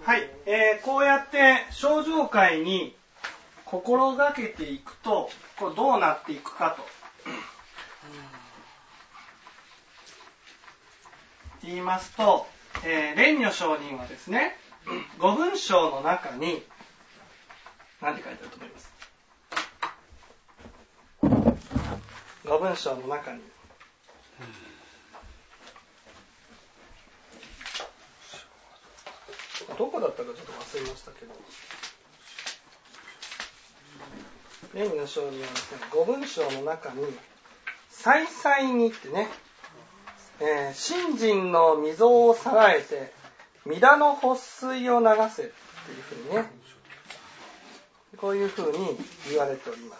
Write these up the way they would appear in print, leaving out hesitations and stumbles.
はい、こうやって症状解に心がけていくとこれどうなっていくかと言いますと、蓮如上人はですね、五文章の中に何て書いてあると思います？五文章の中にどこだったかちょっと忘れましたけど、蓮如上人はですね、五文章の中に再々にってね、信心の溝をさらえて弥陀の発水を流せっていうふうにね、こういうふうに言われております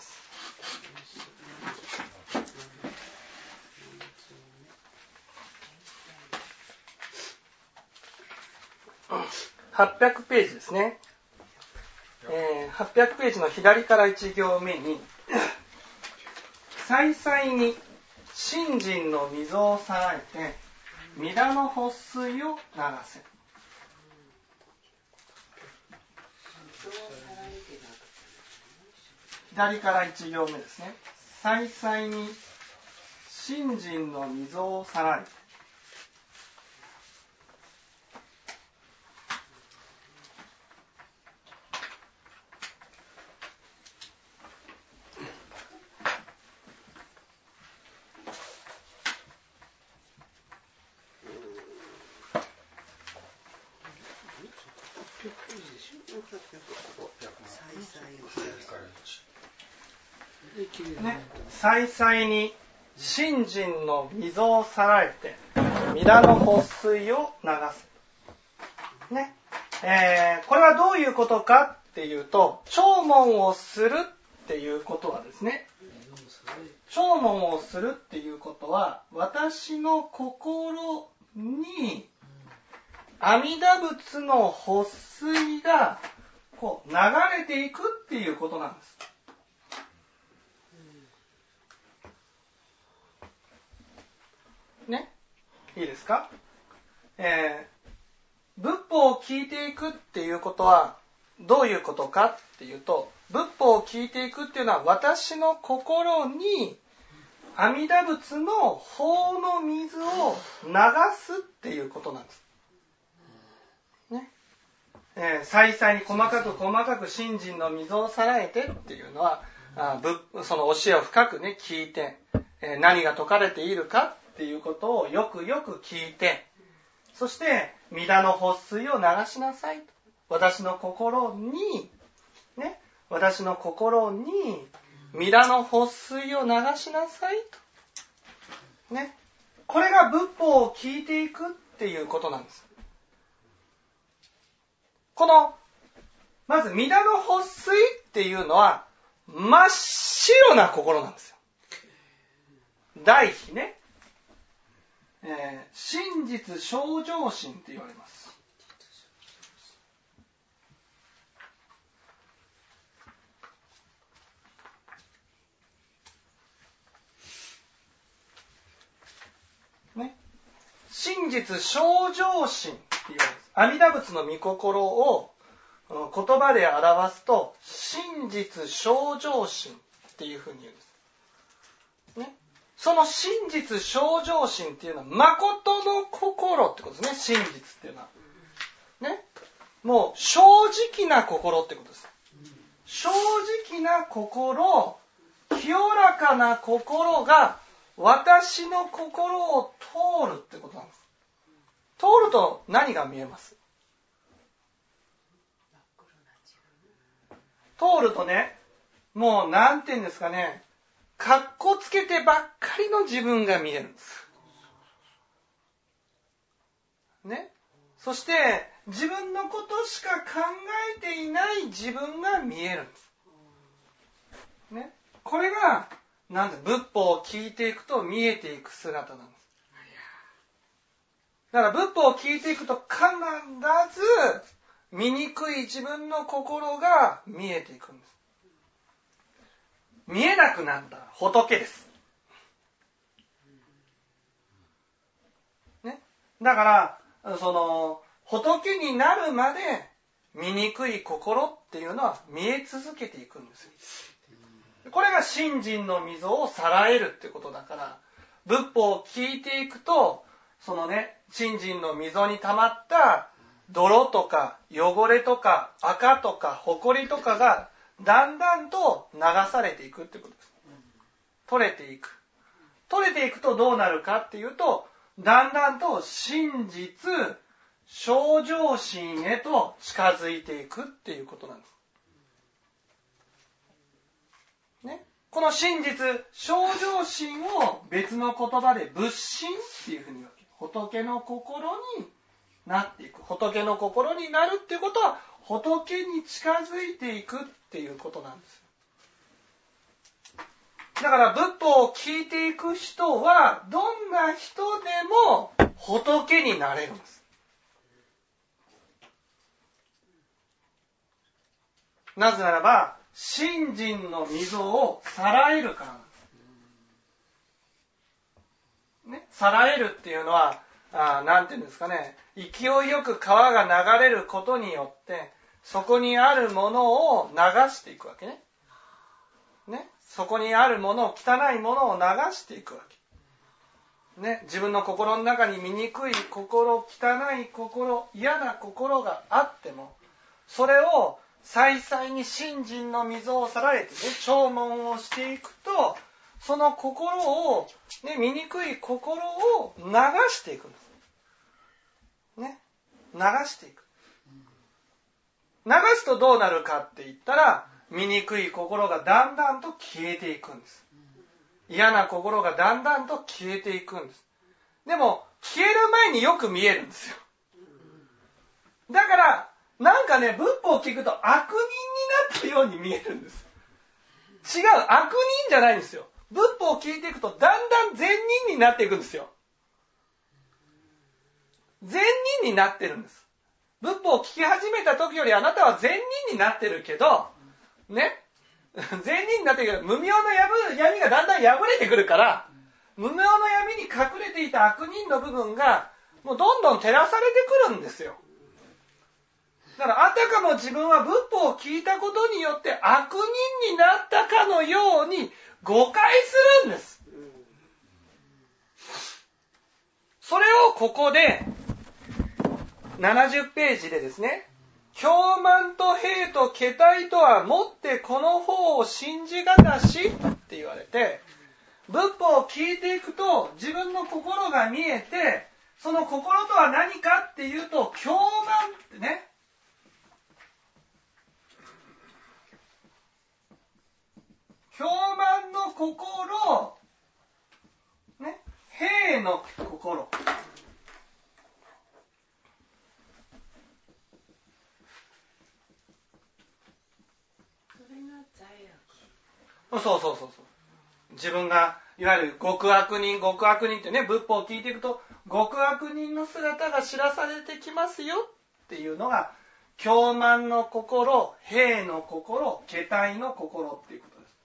。800ページですね。800ページの左から1行目に再々に信心の溝をさらえて弥陀の発水を流せ。左から1行目ですね。再々に信心の溝をさらえてね、再々に信心の溝をさらえて弥陀の発水を流す、ねこれはどういうことかっていうと、聴聞をするっていうことはですね、聴聞をするっていうことは私の心に阿弥陀仏の発水がこう流れていくっていうことなんです。ね、いいですか？仏法を聞いていくっていうことはどういうことかっていうと、仏法を聞いていくっていうのは私の心に阿弥陀仏の法の水を流すっていうことなんです。ね、再々に細かく信心の溝をさらえてっていうのは、その教えを深くね聞いて、何が説かれているかっていうことをよくよく聞いて、そして弥陀の発水を流しなさいと。私の心に弥陀の発水を流しなさいと。ね、これが仏法を聞いていくっていうことなんです。このまず弥陀の発水っていうのは真っ白な心なんですよ。第一ね、真実清浄心って言われます。ね、真実清浄心って言われます。阿弥陀仏の御心を言葉で表すと真実清浄心っていうふうに言うんです。ね、その真実清浄心っていうのは誠の心ってことですね。真実っていうのはね、もう正直な心ってことです。正直な心、清らかな心が私の心を通るってことなんです。通ると何が見えます？通るとね、もうなんて言うんですかね、かっこつけてばっかりの自分が見えるんです。ね、そして自分のことしか考えていない自分が見えるんです。ね、これがなんで仏法を聞いていくと見えていく姿なんです。だから仏法を聞いていくと必ず醜い自分の心が見えていくんです。見えなくなったら仏です。ね、だからその仏になるまで醜い心っていうのは見え続けていくんですよ。これが信心の溝をさらえるってことだから、仏法を聞いていくと、そのね、信心の溝に溜まった泥とか汚れとか垢とか埃とかがだんだんと流されていくってことです。取れていく。取れていくとどうなるかっていうと、だんだんと真実、正常心へと近づいていくっていうことなんです。ね、この真実、正常心を別の言葉で仏心っていうふうに言うわけ。仏の心になっていく。仏の心になるっていうことは、仏に近づいていくっていうことなんです。だから仏法を聞いていく人は、どんな人でも仏になれるんです。なぜならば、信心の溝をさらえるからなんです。ね、さらえるっていうのは、なんていうんですかね、勢いよく川が流れることによって、そこにあるものを流していくわけね。ね、そこにあるものを、汚いものを流していくわけ。ね、自分の心の中に醜い心、汚い心、嫌な心があっても、それを再々に信心の溝をさらえてね、聴聞をしていくと、その心を、ね、醜い心を流していくんです。ね、流していく。流すとどうなるかって言ったら、醜い心がだんだんと消えていくんです。嫌な心がだんだんと消えていくんです。でも、消える前によく見えるんですよ。だから、なんかね、仏法を聞くと悪人になったように見えるんです。違う、悪人じゃないんですよ。仏法を聞いていくとだんだん善人になっていくんですよ。善人になってるんです。仏法を聞き始めた時よりあなたは善人になってるけど、ね、善人になってるけど、無明の闇がだんだん破れてくるから、無明の闇に隠れていた悪人の部分が、もうどんどん照らされてくるんですよ。だから、あたかも自分は仏法を聞いたことによって悪人になったかのように誤解するんです。それをここで、70ページでですね、狂慢と兵と気体とはもってこの方を信じがたしって言われて、仏法を聞いていくと自分の心が見えて、その心とは何かっていうと、狂慢ってね、狂慢の心、ね、兵の心。そう。自分が、いわゆる極悪人ってね、仏法を聞いていくと、極悪人の姿が知らされてきますよっていうのが、狂慢の心、兵の心、気体の心っていうことです。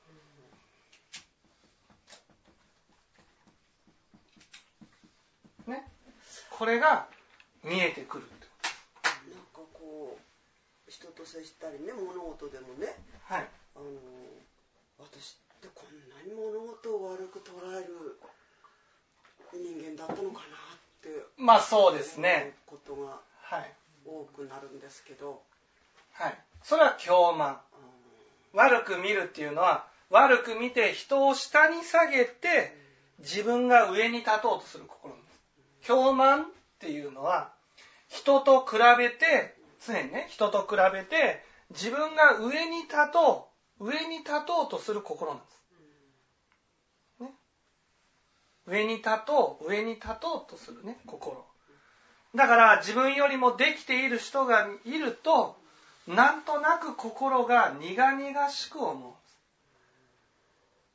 ね。これが見えてくるってこと。 なんかこう、人と接したりね、物事でもね、 はい。 私ってこんなに物事を悪く捉える人間だったのかなってまあそうですね。 ことが多くなるんですけど、 はい。それは狂慢。悪く見るっていうのは、悪く見て人を下に下げて自分が上に立とうとする心です。狂慢っていうのは、人と比べて、常にね、人と比べて自分が上に立とうとする心なんです。ね、上に立とうとするね、心。だから自分よりもできている人がいると、なんとなく心が苦々しく思うんです。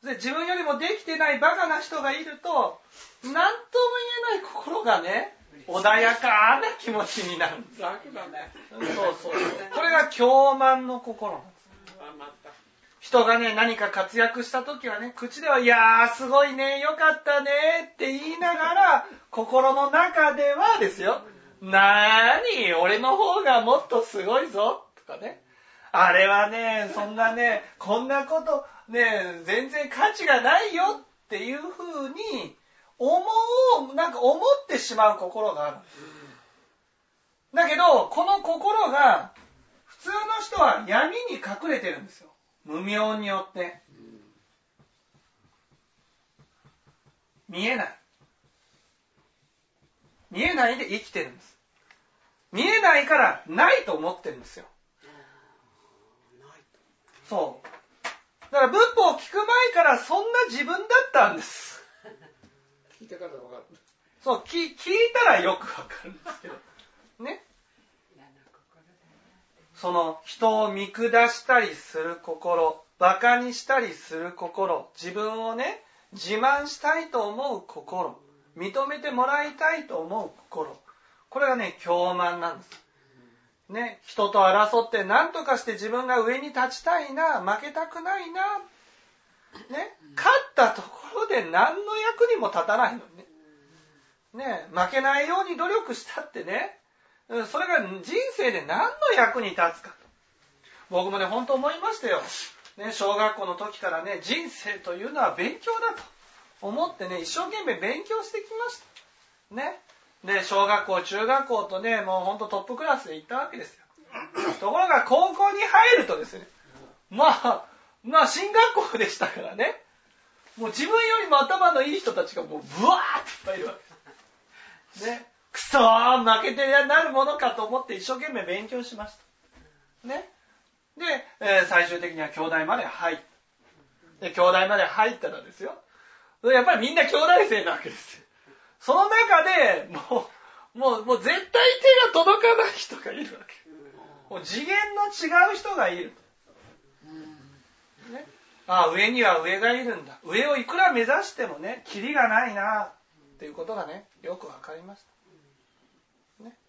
で、自分よりもできてないバカな人がいると、なんとも言えない心がね、穏やかな気持ちになるんです。 楽だね。 そう。これが狂慢の心なんです。人がね、何か活躍した時はね、口では、いやー、すごいね、よかったねって言いながら、心の中ではですよ、 なーに、俺の方がもっとすごいぞとかね。あれはね、そんなね、こんなことね、全然価値がないよっていうふうになんか思ってしまう心がある。だけど、この心が普通の人は闇に隠れてるんですよ。無明によって。見えない。見えないで生きてるんです。見えないからないと思ってるんですよ。そう。だから仏法を聞く前からそんな自分だったんです。 聞いたから分かる。 そう、聞いたらよくわかるんですけど。ね。その人を見下したりする心、馬鹿にしたりする心、自分をね、自慢したいと思う心、認めてもらいたいと思う心、これがね、傲慢なんです。ね、人と争って何とかして自分が上に立ちたいな、負けたくないな、ね、勝ったところで何の役にも立たないのにね。ね、負けないように努力したってね、それが人生で何の役に立つかと。僕もね、本当思いましたよ。ね、小学校の時からね、人生というのは勉強だと思ってね、一生懸命勉強してきました。ね。で、小学校、中学校とね、もう本当トップクラスで行ったわけですよ。ところが高校に入るとですね、まあ進学校でしたからね、もう自分よりも頭のいい人たちがもうブワーっていっぱいいるわけです。ね。くそー、負けてなるものかと思って一生懸命勉強しました。ね。で、最終的には京大まで入った。で、京大まで入ったらですよ。やっぱりみんな京大生なわけですよ。その中でもう絶対手が届かない人がいるわけ。もう次元の違う人がいる。ね。ああ、上には上がいるんだ。上をいくら目指してもね、キリがないなっていうことがね、よくわかりました。ね。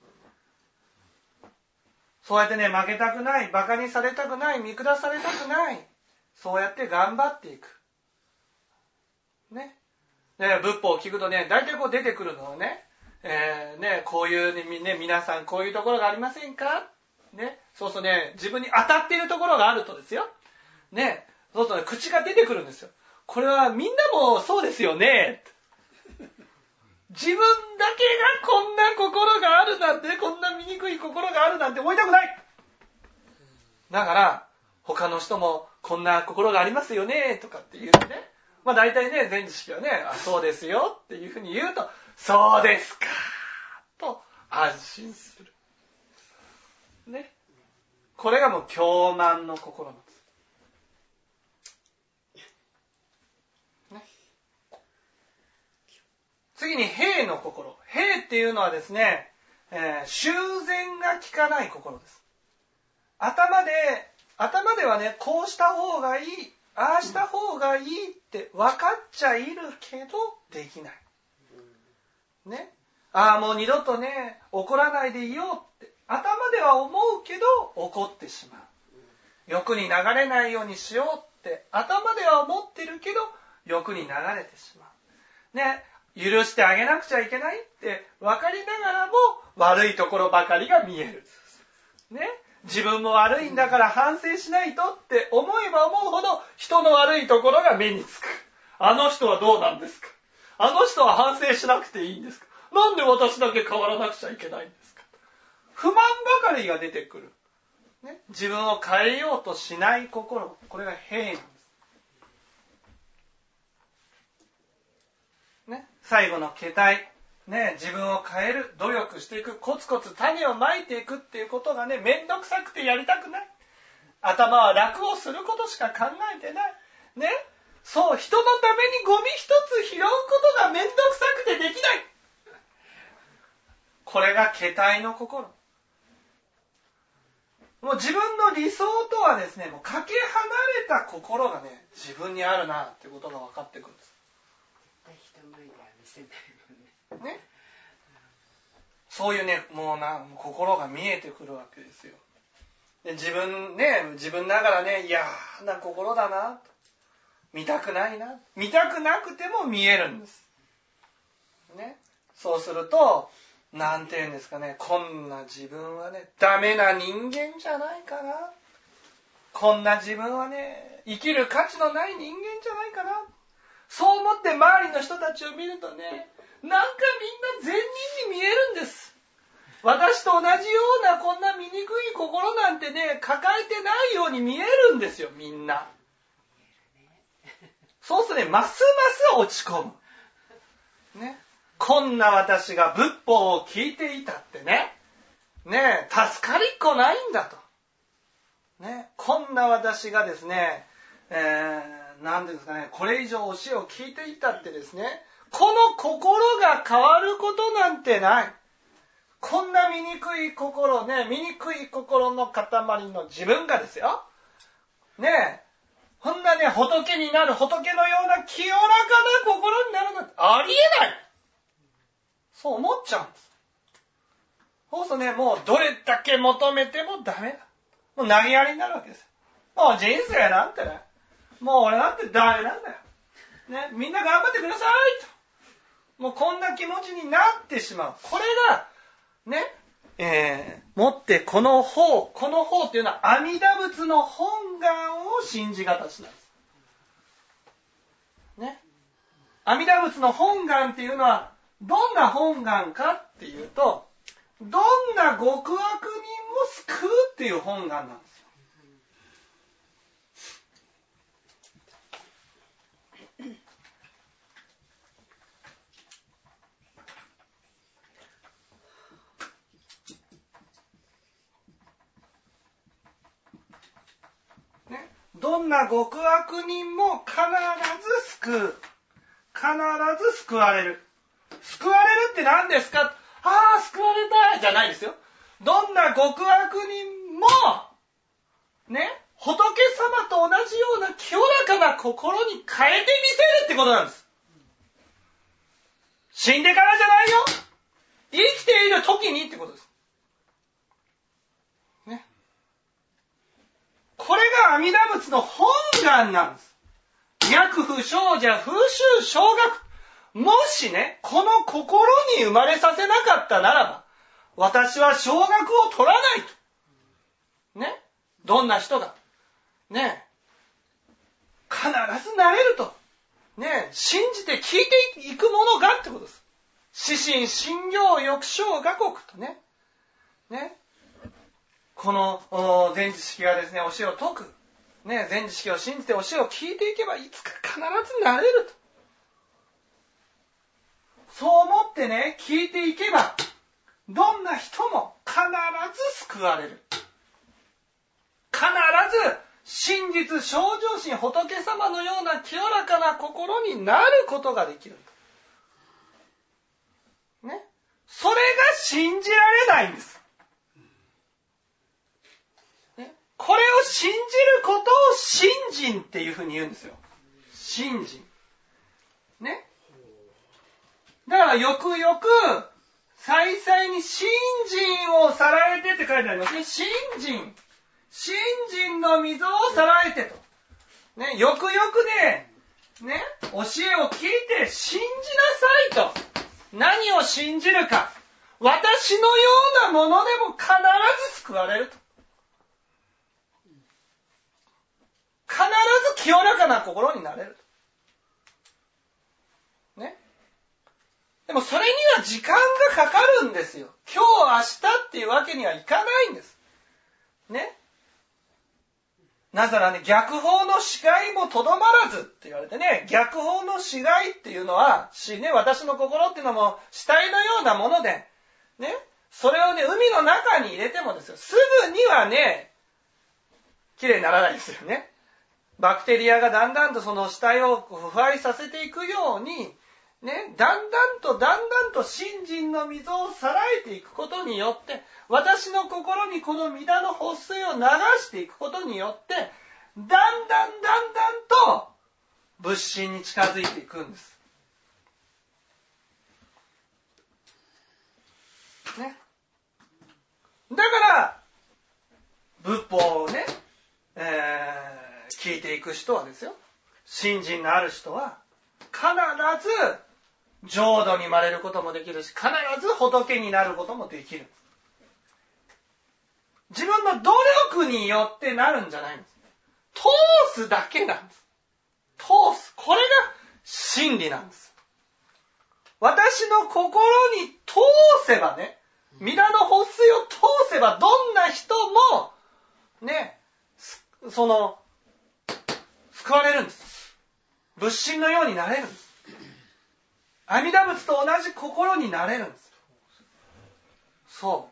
そうやってね、負けたくない、馬鹿にされたくない、見下されたくない、そうやって頑張っていく。ね。で、仏法を聞くとね、大体こう出てくるのはね、こういうね、皆さんこういうところがありませんかね。そうするとね、自分に当たっているところがあるとですよ。ね。そうするとね、口が出てくるんですよ。これはみんなもそうですよね。自分だけがこんな心があるなんて、こんな醜い心があるなんて思いたくない。だから、他の人もこんな心がありますよね、とかって言うとね。まあ大体ね、前知識はね、あ、そうですよっていうふうに言うと、そうですかと安心する。ね。これがもう傲慢の心なんです。ね。次に平の心。平っていうのはですね、修繕が効かない心です。頭ではね、こうした方がいい、ああした方がいいって分かっちゃいるけどできない。ね。ああ、もう二度とね、怒らないでいようって頭では思うけど怒ってしまう。欲に流れないようにしようって頭では思ってるけど欲に流れてしまう。ね。許してあげなくちゃいけないって分かりながらも悪いところばかりが見える。ね。自分も悪いんだから反省しないとって思えば思うほど人の悪いところが目につく。あの人はどうなんですか？あの人は反省しなくていいんですか？なんで私だけ変わらなくちゃいけないんですか？不満ばかりが出てくる。ね、自分を変えようとしない心。これが平なんです。ね、最後の形態。ね、自分を変える、努力していく、コツコツ種をまいていくっていうことがね、めんどくさくてやりたくない。頭は楽をすることしか考えてない。ね、そう、人のためにゴミ一つ拾うことがめんどくさくてできない。これが形態の心。もう自分の理想とはですね、もうかけ離れた心がね、自分にあるなっていうことが分かってくるんです。 人前では見せないもんね。そういうね、もう心が見えてくるわけですよ。で自分ながらね、嫌な心だなと。見たくないな。見たくなくても見えるんです。ね。そうすると、 なんていうんですかね、こんな自分はね、ダメな人間じゃないかな。こんな自分はね、生きる価値のない人間じゃないかな。そう思って周りの人たちを見るとね、なんかみんな善人に見えるんです。私と同じようなこんな醜い心なんてね、抱えてないように見えるんですよ、みんな。そうするとね、ますます落ち込む。ね。こんな私が仏法を聞いていたってね、助かりっこないんだと。ね、こんな私がですね、なんていうんですかね、これ以上教えを聞いていたってですね、この心が変わることなんてない。こんな醜い心ね、醜い心の塊の自分がですよ。ねえ、こんなね、仏になる、仏のような清らかな心になるなんてありえない。そう思っちゃうんです。そうするとね、もうどれだけ求めてもダメだ。もう投げやりになるわけですよ。もう人生なんてね、もう俺なんてダメなんだよ。ね、みんな頑張ってくださいと。もうこんな気持ちになってしまう。これが、ね、もってこの法っていうのは阿弥陀仏の本願を信じがたしなんです。ね。阿弥陀仏の本願っていうのはどんな本願かっていうと、どんな極悪人も救うっていう本願なんですよ。ね、どんな極悪人も必ず救う。必ず救われる。救われるって何ですか？ああ、救われたじゃないですよ。どんな極悪人も、ね、仏様と同じような清らかな心に変えてみせるってことなんです。死んでからじゃないよ。生きている時にってことです。ね。これが阿弥陀仏の本願なんです。逆不生者風習小学。もしね、この心に生まれさせなかったならば、私は小学を取らないと。ね。どんな人が、ね、必ずなれると。ね、信じて聞いていくものがってことです。四神信行欲生画国とね。ね。この前知識がですね、教えを説く。ね、前知識を信じて教えを聞いていけば、いつか必ずなれると。そう思ってね、聞いていけば、どんな人も必ず救われる。必ず真実正常心仏様のような清らかな心になることができる。ね。それが信じられないんです。ね。これを信じることを信心っていうふうに言うんですよ。信心。ね。だからよくよく、再々に信心をさらえてって書いてありますね。信心。信心の溝をさらえてと。ね、よくよくね、教えを聞いて信じなさいと。何を信じるか。私のようなものでも必ず救われると。必ず清らかな心になれると。ね。でもそれには時間がかかるんですよ。今日明日っていうわけにはいかないんです。ね。なぜならね、逆法の死骸もとどまらずって言われてね、逆法の死骸っていうのは、私の心っていうのも死体のようなもので、ね、それをね、海の中に入れてもですよ、すぐにはね、きれいにならないですよね。バクテリアがだんだんとその死体を腐敗させていくように、ね、だんだんと信心の溝をさらえていくことによって、私の心にこの御霊の発水を流していくことによって、だんだんと仏心に近づいていくんです。ね。だから、仏法をね、聞いていく人はですよ、信心のある人は、必ず浄土に生まれることもできるし、必ず仏になることもできる。自分の努力によってなるんじゃないんです。通すだけなんです。通す。これが真理なんです。私の心に通せばね、皆の法水を通せばどんな人もね、救われるんです。仏心のようになれるんです。阿弥陀仏と同じ心になれるんです。そう。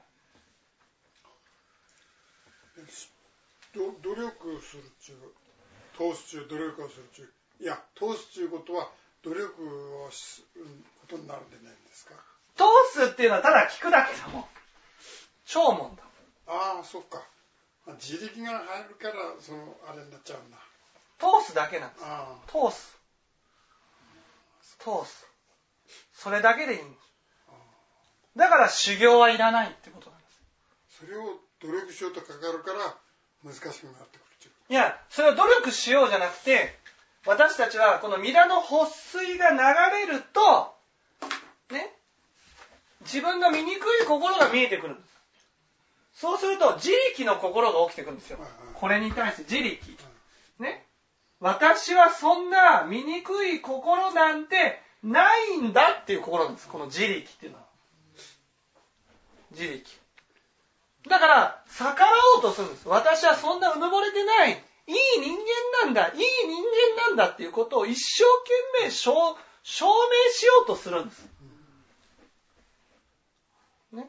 努力するっちゅう、通すっちゅう、努力をするっちゅう。いや、通すっちゅうことは努力をすることになるんじゃないんですか。 通すっていうのはただ聞くだけだもん。聴聞だ。 ああ、そっか。自力が入るから、あれになっちゃうんだ。 通すだけなんです。通す。それだけでいいんです。だから修行はいらないってことなんです。 それを努力しようとかかるから難しくなってくるっていう。 いや、それを努力しようじゃなくて、私たちはこの弥陀の法水が流れると、ね、自分の醜い心が見えてくるんです。そうすると自力の心が起きてくるんですよ。これに対して自力。ね。私はそんな醜い心なんてないんだっていう心なんです。この自力っていうのは。自力。だから逆らおうとするんです。私はそんなうぬぼれてない。いい人間なんだ。いい人間なんだっていうことを一生懸命証明しようとするんです。ね。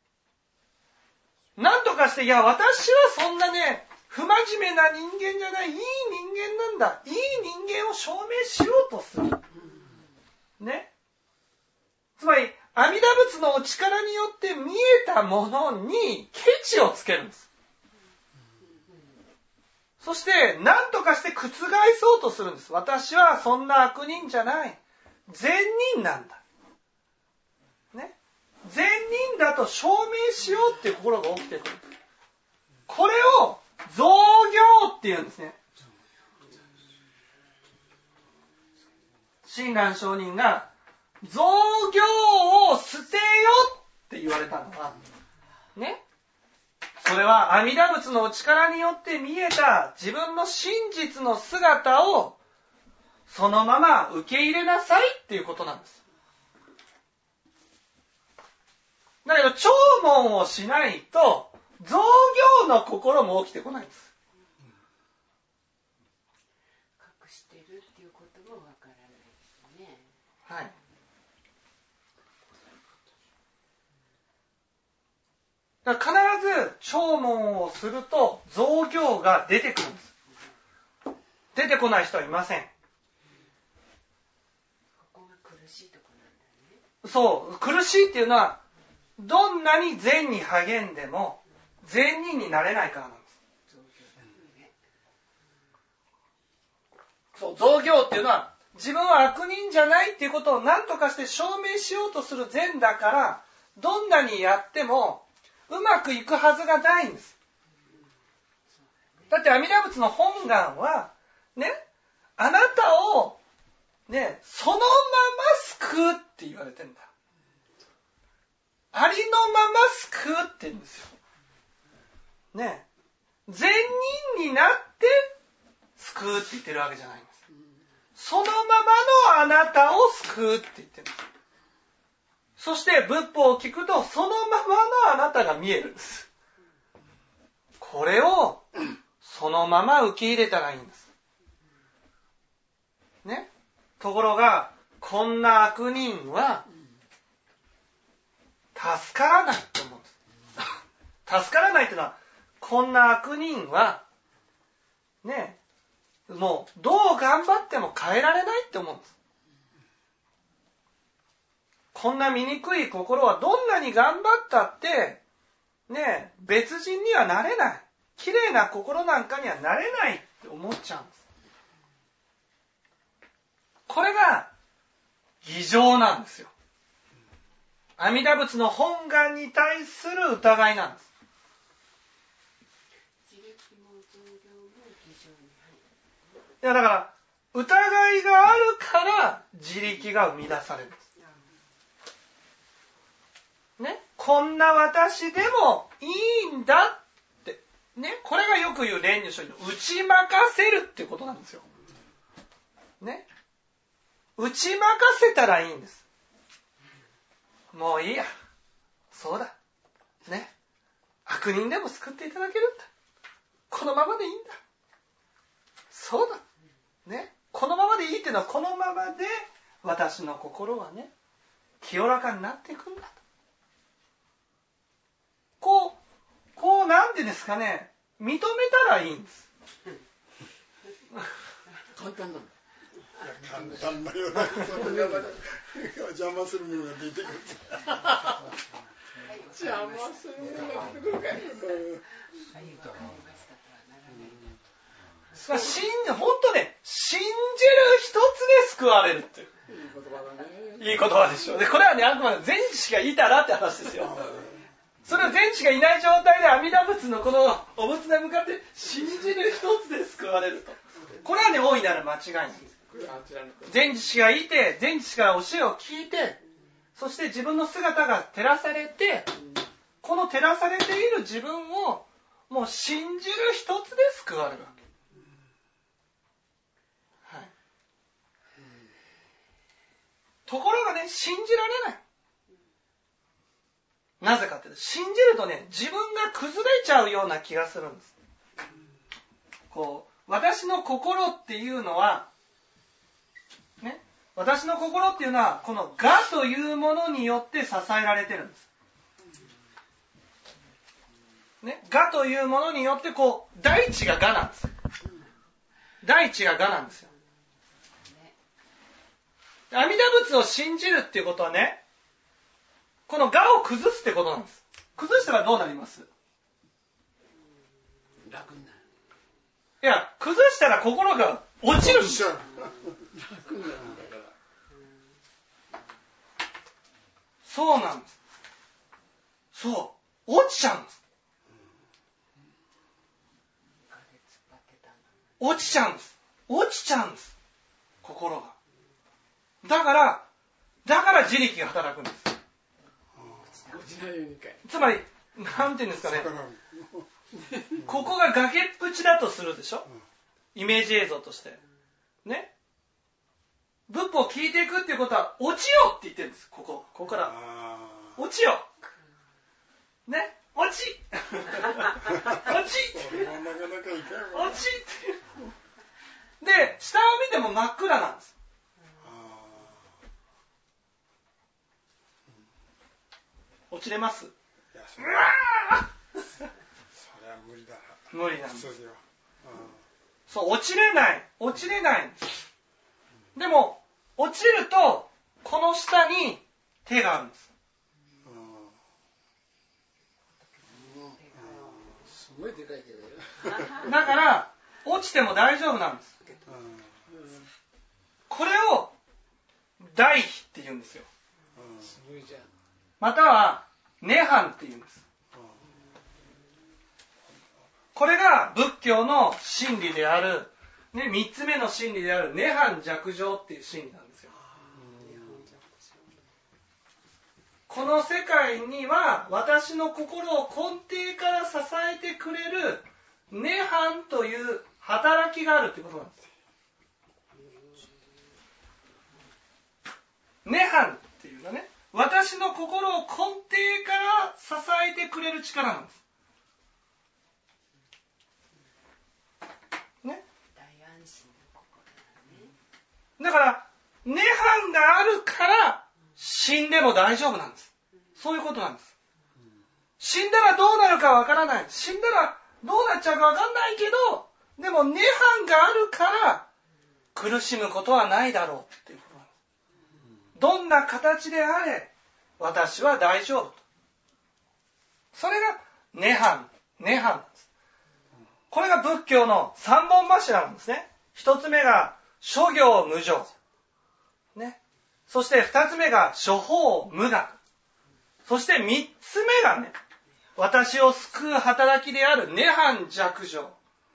なんとかして、いや、私はそんなね、不真面目な人間じゃない、いい人間なんだ。いい人間を証明しようとする。ね。つまり、阿弥陀仏のお力によって見えたものにケチをつけるんです。そして、何とかして覆そうとするんです。私はそんな悪人じゃない。善人なんだ。ね。善人だと証明しようっていう心が起きてくる。これを造業っていうんですね。親鸞上人が造業を捨てよって言われたのは、ね。それは阿弥陀仏のお力によって見えた自分の真実の姿をそのまま受け入れなさいっていうことなんです。だけど聴聞をしないと造業の心も起きてこないんです。 隠してるっていうこともわからないですね。 はい。だから必ず聴聞をすると造業が出てくるんです。出てこない人はいません。 ここが苦しいところなんだね。 そう、苦しいっていうのはどんなに善に励んでも善人になれないからなんです。そう、造業っていうのは自分は悪人じゃないっていうことを何とかして証明しようとする善だから、どんなにやってもうまくいくはずがないんです。だって阿弥陀仏の本願はね、あなたをね、そのまま救うって言われてんだ。ありのまま救うって言うんですよ。ね。善人になって救うって言ってるわけじゃないんです。そのままのあなたを救うって言ってるんです。そして仏法を聞くとそのままのあなたが見えるんです。これをそのまま受け入れたらいいんです。ね。ところがこんな悪人は助からないと思うんです。助からないというのは、こんな悪人はね、もうどう頑張っても変えられないって思うんです。こんな醜い心はどんなに頑張ったってね、別人にはなれない。綺麗な心なんかにはなれないって思っちゃうんです。これが偽情なんですよ。阿弥陀仏の本願に対する疑いなんです。いやだから疑いがあるから自力が生み出されるんです。 こんな私でもいいんだって。ね。これがよく言う蓮如上人の打ち負かせるっていうことなんですよ。ね。打ち負かせたらいいんです。もういいや。そうだ。ね。悪人でも救っていただけるんだ。このままでいいんだ。そうだ。ね。このままでいいっていうのは、このままで私の心はね、清らかになっていくんだと。こうなんてですかね、認めたらいいんです。 簡単だ。 簡単だよな。邪魔するものが出てくる。 邪魔するものが出てくるかい。 本当ね、信じる一つで救われるっていう。 いい言葉だね。 いい言葉でしょ。で、これはね、あくまで全知がいたらって話ですよ。それは全知がいない状態で阿弥陀仏のこのお仏に向かって信じる一つで救われると。これはね、大いなる間違いなんです。全知がいて、全知から教えを聞いて、そして自分の姿が照らされて、この照らされている自分をもう信じる一つで救われるわけ。はい。ところがね、信じられない。なぜかっていうと、信じるとね、自分が崩れちゃうような気がするんです。私の心っていうのは、ね、私の心っていうのは、この我というものによって支えられてるんです。ね、我というものによって、大地が我なんです。大地が我なんですよ。阿弥陀仏を信じるっていうことはね、この我を崩すってことなんです。崩したらどうなります？ 楽になる。 いや、崩したら心が落ちるんです。 楽になるんだから。 そうなんです。そう。落ちちゃうんです。落ちちゃうんです。落ちちゃうんです。心が。だから自力が働くんです。つまり、なんていうんですかね。ここが崖っぷちだとするでしょ。イメージ映像として。ね。仏法を聞いていくっていうことは、落ちよって言ってるんです。ここから。落ちよ。ね。落ち落ちで、下を見ても真っ暗なんです。落ちれます？ それは無理だ。 無理なんです。そう、落ちれないんです。でも、落ちると、この下に手があるんです。 すごいでかいけど。 だから、落ちても大丈夫なんです。これを、大悲って言うんですよ。 すごいじゃん。 または、涅槃って言うんです。これが仏教の真理である、ね、3つ目の真理である涅槃寂情っていう真理なんですよ。この世界には私の心を根底から支えてくれる涅槃という働きがあるってことなんです。涅槃っていうのはね、私の心を根底から支えてくれる力なんです。ね。だから、涅槃があるから死んでも大丈夫なんです。そういうことなんです。死んだらどうなるかわからない。死んだらどうなっちゃうかわかんないけど、でも涅槃があるから苦しむことはないだろうっていうことなんです。どんな形であれ、私は大丈夫と。それが涅槃なんです。これが仏教の三本柱なんですね。一つ目が諸行無常。ね。そして二つ目が諸法無我。そして三つ目がね、私を救う働きである涅槃寂情。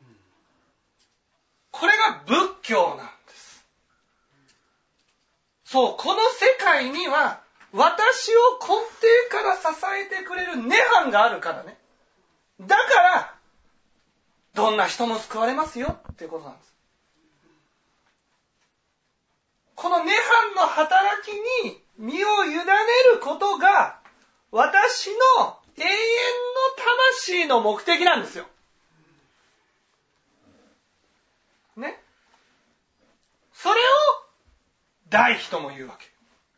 これが仏教なんです。そう、この世界には私を根底から支えてくれる涅槃があるからね。だから、どんな人も救われますよっていうことなんです。この涅槃の働きに身を委ねることが、私の永遠の魂の目的なんですよ。ね。それを大悲とも言うわけ。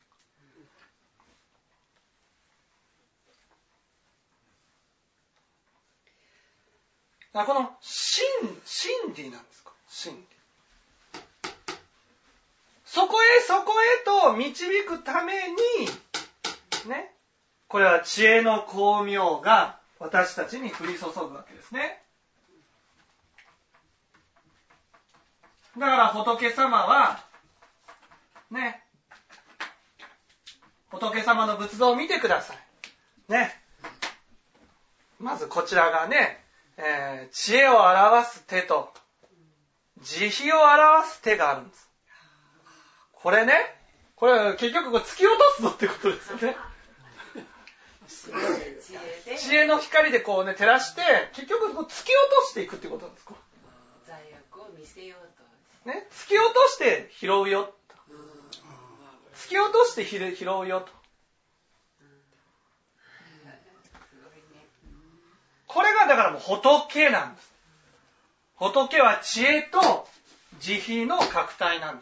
この真理なんですか。真理。そこへと導くために、ね。これは知恵の光明が私たちに降り注ぐわけですね。だから仏様は、ね。仏様の仏像を見てください。ね。まずこちらがね、知恵を表す手と慈悲を表す手があるんです。これね、これ結局突き落とすぞってことですよね。知恵の光でこうね照らして結局こう突き落としていくってことなんです。 罪悪を見せようと。 ね、突き落として拾うよ。突き落として拾うよと。これがだからもう仏なんです。仏は知恵と慈悲の核体なんです。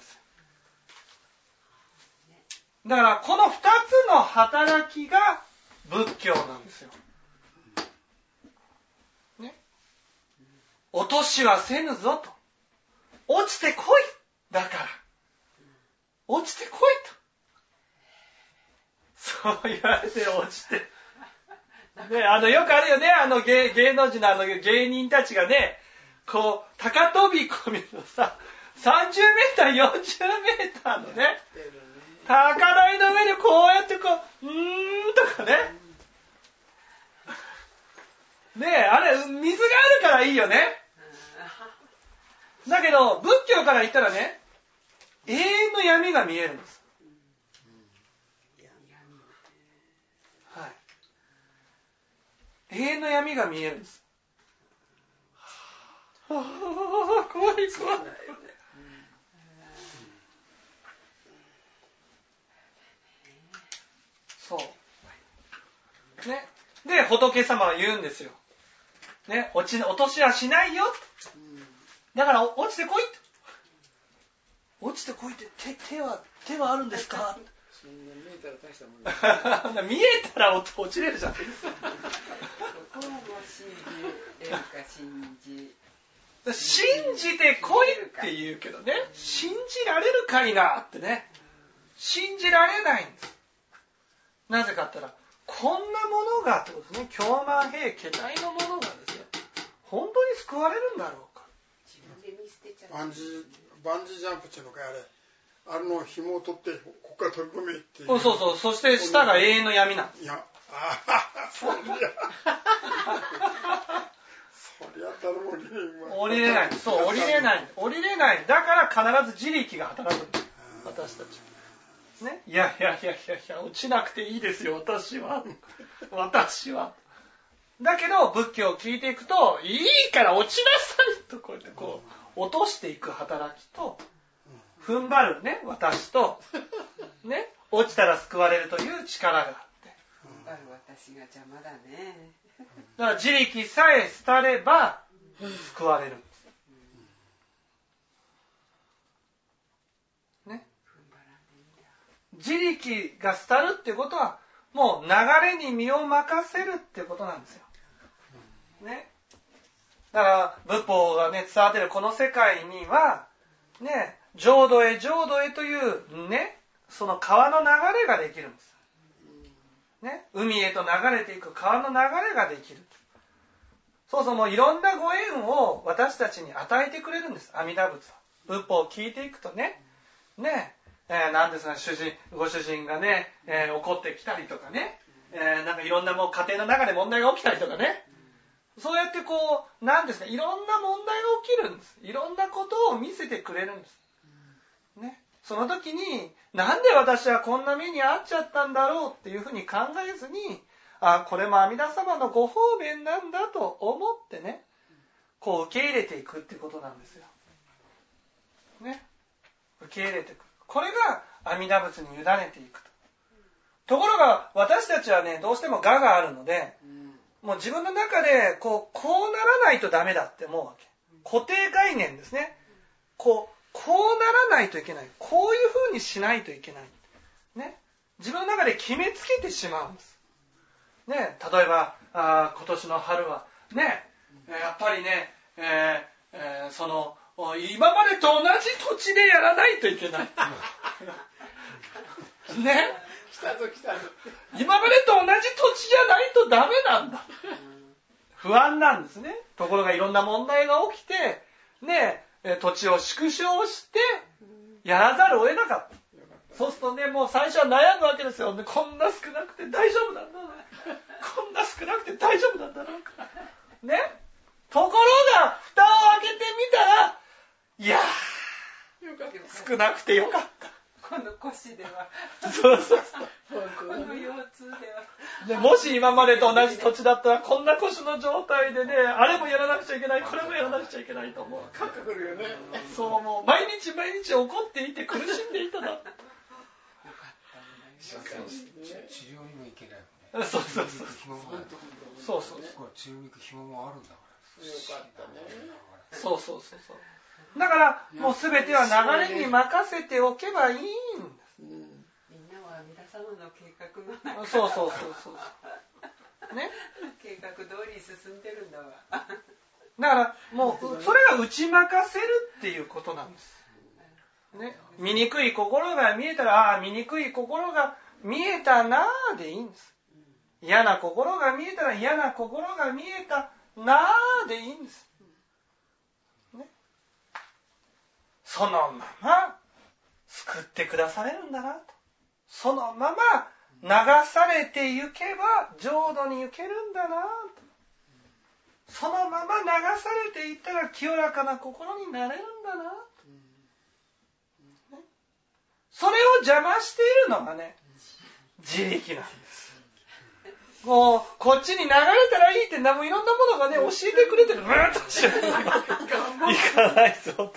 だからこの二つの働きが仏教なんですよ。ね。落としはせぬぞと。落ちてこい。だから。落ちてこいと。そう言われて落ちて。ね、よくあるよね、芸能人の芸人たちがね、こう、高飛び込みのさ、30メーター、40メーターのね、高台の上でこうやってこう、とかね。ねえ、あれ、水があるからいいよね。だけど、仏教から言ったらね、永遠の闇が見えるんです。はい。永遠の闇が見えるんです。怖い怖い。そう。ね。で、仏様は言うんですよ。ね、落としはしないよ。だから落ちてこい。落ちてこいって手はあるんですか？ そんな見えたら大したもんだ。 見えたら落ちれるじゃん。 そこを信じれるか信じてこいって言うけどね、信じられるかいなってね、信じられないんです。なぜかって言ったら、こんなものがってことですね、狂慢兵家体のものがですよ、本当に救われるんだろうか。 バンジージャンプっていうのかあれの紐を取ってここから飛び込めっていう。 そう、そして下が永遠の闇なんです。 いや、そりゃ誰も降りれない。そう、降りれない。だから必ず自力が働くんです。私たち。ね。いや、落ちなくていいですよ、私は。だけど、仏教を聞いていくと、いいから落ちなさいと、こうやってこう、落としていく働きと、踏ん張るね、私と、ね、落ちたら救われるという力があって。 私が邪魔だね。 だから自力さえ廃れば救われるんです。ね。自力が廃るっていうことはもう流れに身を任せるっていうことなんですよ。ね。だから仏法がね伝わっているこの世界にはね、浄土へというね、その川の流れができるんです。ね、海へと流れていく川の流れができる。そうもういろんなご縁を私たちに与えてくれるんです。阿弥陀仏は。仏法を聞いていくとね、なんですか、ご主人がね、怒ってきたりとかね、なんかいろんなもう家庭の中で問題が起きたりとかね、そうやってこう、なんですか、いろんな問題が起きるんです。いろんなことを見せてくれるんです。ね、 その時になんで私はこんな目に遭っちゃったんだろうっていうふうに考えずに、これも阿弥陀様のご方便なんだと思ってね、こう受け入れていくっていうことなんですよ。ね。受け入れていく。これが阿弥陀仏に委ねていくと。ところが私たちはね、どうしても我があるので、もう自分の中でこうならないとダメだって思うわけ。固定概念ですね。こうならないといけない。こういうふうにしないといけない。ね。自分の中で決めつけてしまうんです。ね。例えば、今年の春は、ね、やっぱりね、今までと同じ土地でやらないといけない。ね。今までと同じ土地じゃないとダメなんだ。不安なんですね。ところがいろんな問題が起きて、ね、土地を縮小してやらざるを得なかった。そうするとね、もう最初は悩むわけですよ。こんな少なくて大丈夫なんだろう。こんな少なくて大丈夫なんだろうか。ね。ところが蓋を開けてみたら、いやー、少なくてよかった。 この腰では。 そうそうそう。 この腰痛では。 でもし今までと同じ土地だったらこんな腰の状態でね、あれもやらなくちゃいけない、これもやらなくちゃいけないと思う。 かかってくるよね。 そう、もう毎日毎日怒っていて苦しんでいただ。 治療にも行けないもんね。 そうそうそう。そうそう。 治療に行く暇もあるんだから。 よかったね。 そうそうそうそう。だからもう全ては流れに任せておけばいいんです。 みんなは阿弥陀様の計画の中。 そうそうそうそう。ね。 計画通りに進んでるんだわ。 だからもうそれが打ち負かせるっていうことなんです。ね。醜い心が見えたら、醜い心が見えたなーでいいんです。嫌な心が見えたら、嫌な心が見えたなーでいいんです。ね。そのまま救ってくだされるんだなと。そのまま流されてゆけば浄土に行けるんだなと。そのまま流されていったら清らかな心になれるんだなと。ね。それを邪魔しているのがね、自力なんです。こっちに流れたらいいっていろんなものがね教えてくれてる。とし行かないぞと。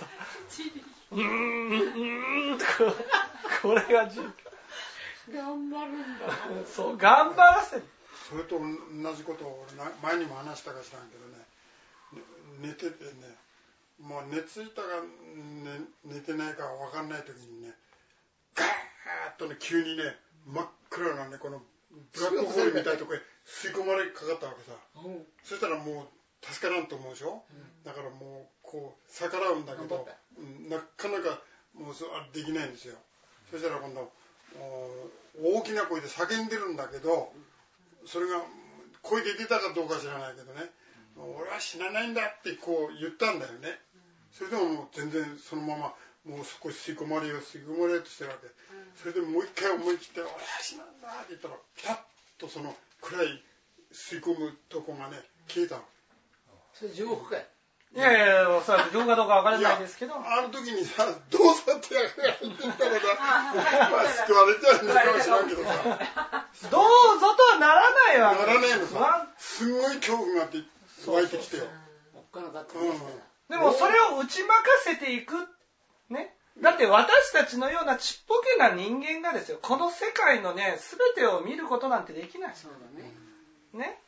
これが自力。 頑張るんだ。 そう、頑張らせる。 それと同じことを前にも話したか知らんけどね、寝ててね、もう寝ついたか寝てないか分かんない時にね、ガーッとね急にね真っ暗なねこのブラックホールみたいなとこへ吸い込まれかかったわけさ。そしたらもう助からんと思うでしょ。だからもうこう逆らうんだけど、なかなかもうできないんですよ。そしたら今度大きな声で叫んでるんだけど、それが声で出たかどうか知らないけどね、俺は死なないんだってこう言ったんだよね。それでももう全然そのままもうそこ吸い込まれようとしてるわけ。それでもう一回思い切って「俺は死なんだ」って言ったらピタッとその暗い吸い込むとこがね消えたの。 それ地獄かい。 いやいや、おそらく地獄かどうかわからないですけど、 あの時にさ、どうさってやって言ったら救われちゃうんだかもしれんけどさ、 どうぞとはならないわけ。 ならないのさ、すごい恐怖があって湧いてきてよ。 おっかなかったでもそれを打ち負かせていくね。だって私たちのようなちっぽけな人間がですよ、この世界のね全てを見ることなんてできない。 そうだね。 ね。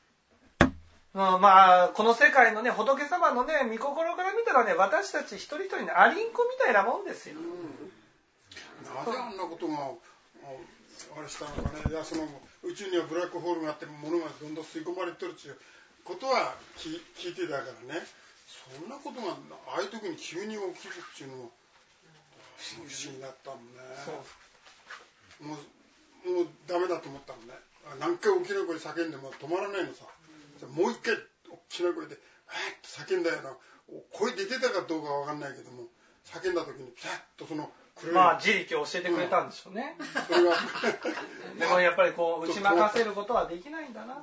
まあこの世界のね仏様のね御心から見たらね、私たち一人一人のアリンコみたいなもんですよ。 なぜあんなことがあれしたのかね。いや、その宇宙にはブラックホールがあって物がどんどん吸い込まれてるっていうことは聞いてたからね。そんなことがああいう時に急に起きるっていうのも不思議だったもんね。もうダメだと思ったもんね。何回大きな声で叫んでも止まらないのさ。もう一回大きな声で「はっ!」と叫んだよな。声出てたかどうかは分かんないけども、叫んだ時にピタッとその暗い、 まあ自力を教えてくれたんでしょうね。 それがでもやっぱりこう打ち負かせることはできないんだな。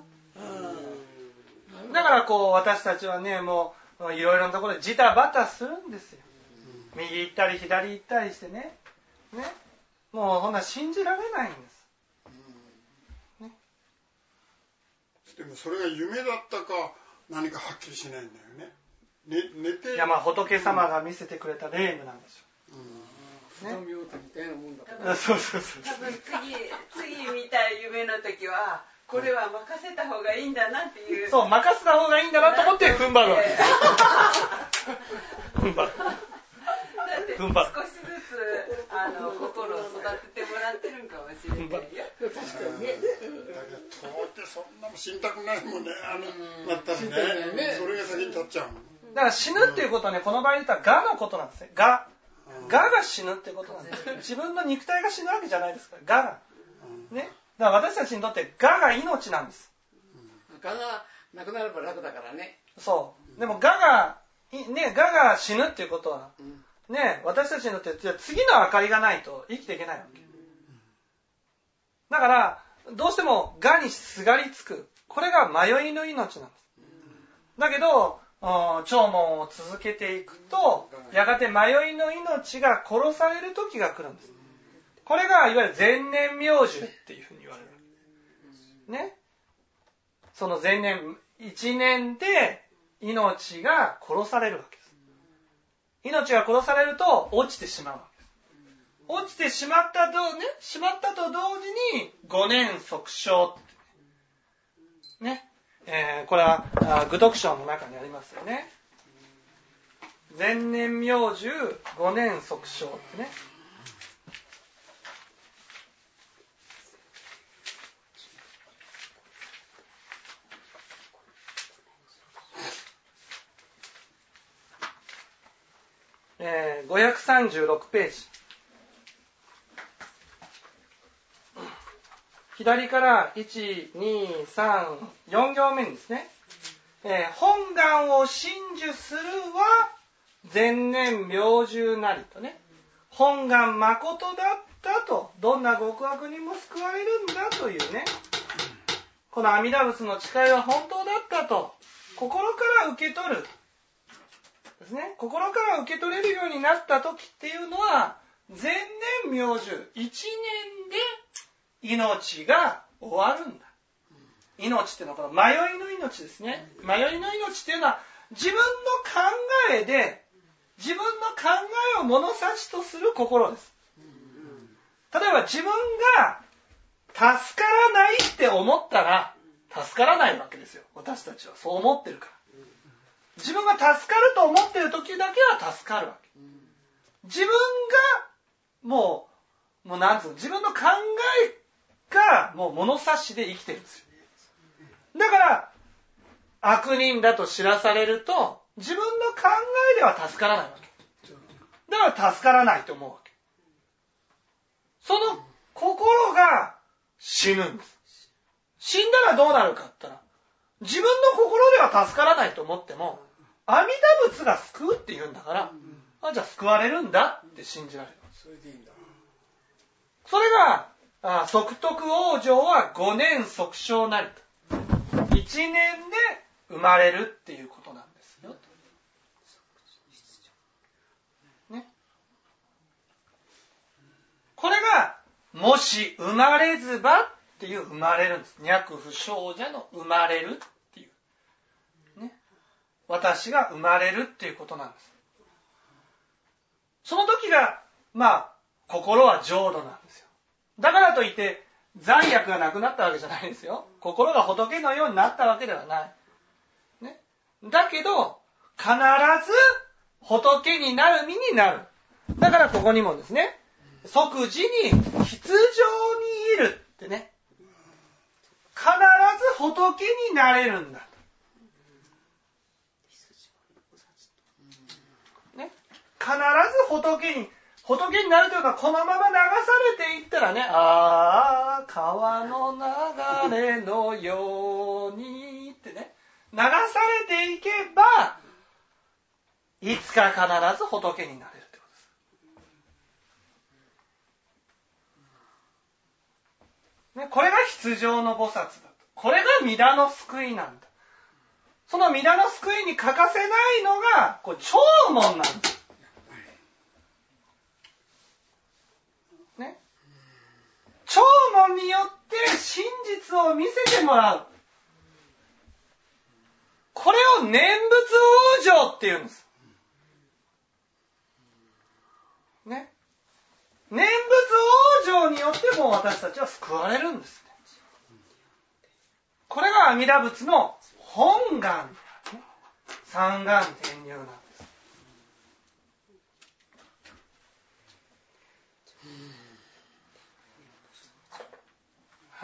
だからこう私たちはねもういろいろなところでジタバタするんですよ。右行ったり左行ったりしてね、 ね。もうほんな信じられないんです。ね。 でもそれが夢だったか何かはっきりしないんだよね。寝て。 いや、まあ仏様が見せてくれた霊夢なんでしょう。 ね。みたいなもんだから。 そうそうそう。 多分次見た夢の時は、これは任せた方がいいんだなっていう。 そう、任せた方がいいんだなと思って踏ん張るわけです。踏ん張る。 少しずつ心を育ててもらってるんかもしれないよ。 確かにね。だけど遠ってそんなも死にたくないもんね。なったらね。それが先に立っちゃう。 だから死ぬっていうことはね、この場合で言ったら我のことなんですね。我が死ぬっていうことなんです。自分の肉体が死ぬわけじゃないですから。我が。ね。だから私たちにとって我が命なんです。 我がなくなれば楽だからね。 そう。でも我が死ぬっていうことは、ね、私たちにとって次の明かりがないと生きていけないわけ。だから、どうしても我にすがりつく。これが迷いの命なんです。だけど、聴聞を続けていくと、やがて迷いの命が殺される時が来るんです。これがいわゆる前年妙寿っていうふうに言われるわけです。ね。その前年、1年で命が殺されるわけです。命が殺されると落ちてしまうわけです。落ちてしまったと同時に5年即生ってね。これは愚読書の中にありますよね。前年妙寿5年即生ってね。536ページ。左から1、2、3、4行目にですね、本願を真珠するは前年明寿なりとね、本願誠だったと、どんな極悪にも救われるんだというね、この阿弥陀仏の誓いは本当だったと、心から受け取る。ですね、心から受け取れるようになった時っていうのは前年明寿1年で命が終わるんだ。命っていうのはこの迷いの命ですね。迷いの命っていうのは自分の考えで自分の考えを物差しとする心です。例えば自分が助からないって思ったら助からないわけですよ。私たちはそう思ってるから。自分が助かると思っている時だけは助かるわけ。自分がもうなんつうの、自分の考えがもう物差しで生きてるんですよ。だから悪人だと知らされると自分の考えでは助からないわけ。だから助からないと思うわけ。その心が死ぬんです。死んだらどうなるかって言ったら、自分の心では助からないと思っても阿弥陀仏が救うって言うんだから、じゃあ救われるんだって信じられる。 それでいいんだ。 それが即徳往生は5年即生なりと、1年で生まれるっていうことなんですよ。ね。これがもし生まれずばっていう生まれるんです。脈不生者の生まれるっていう。ね。私が生まれるっていうことなんです。その時が、心は浄土なんですよ。だからといって、罪悪がなくなったわけじゃないんですよ。心が仏のようになったわけではない。ね。だけど、必ず仏になる身になる。だからここにもですね、即時に筆上にいるってね。必ず仏になれるんだ。ね。必ず仏になるというか、このまま流されていったらね、川の流れのようにってね、流されていけば、いつか必ず仏になれるってことです。ね、これが筆上の菩薩だと。これが弥陀の救いなんだ。その弥陀の救いに欠かせないのが、聴聞なんです。 聴聞によって真実を見せてもらう。これを念仏往生って言うんです。ね。念仏往生によっても私たちは救われるんです。これが阿弥陀仏の本願、三願転入なんです。はい。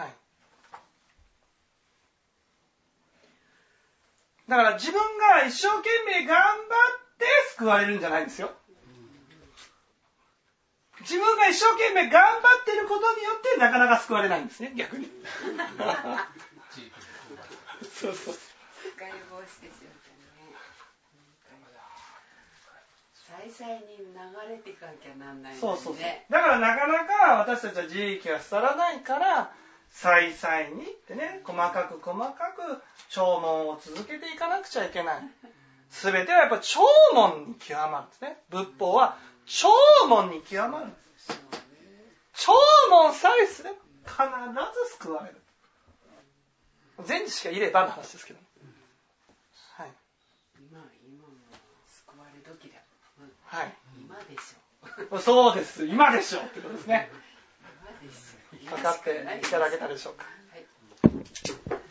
だから自分が一生懸命頑張って救われるんじゃないんですよ。自分が一生懸命頑張っていることによってなかなか救われないんですね、逆に。そうそう。 解放してしまったね。再々に流れていかなきゃなんないんですね。 そうそうそう。だからなかなか私たちは自力が伝わらないから、再々にってね、細かく聴聞を続けていかなくちゃいけない。すべてはやっぱ聴聞に極まるんですね。仏法は聴聞に極まるんです。聴聞さえすれば必ず救われる。全知しかいればの話ですけど。はい。 今も救われ時だ。 はい。 今でしょ。 そうです。今でしょってことですね。 今ですよ。 かかっていただけたでしょうか。 はい。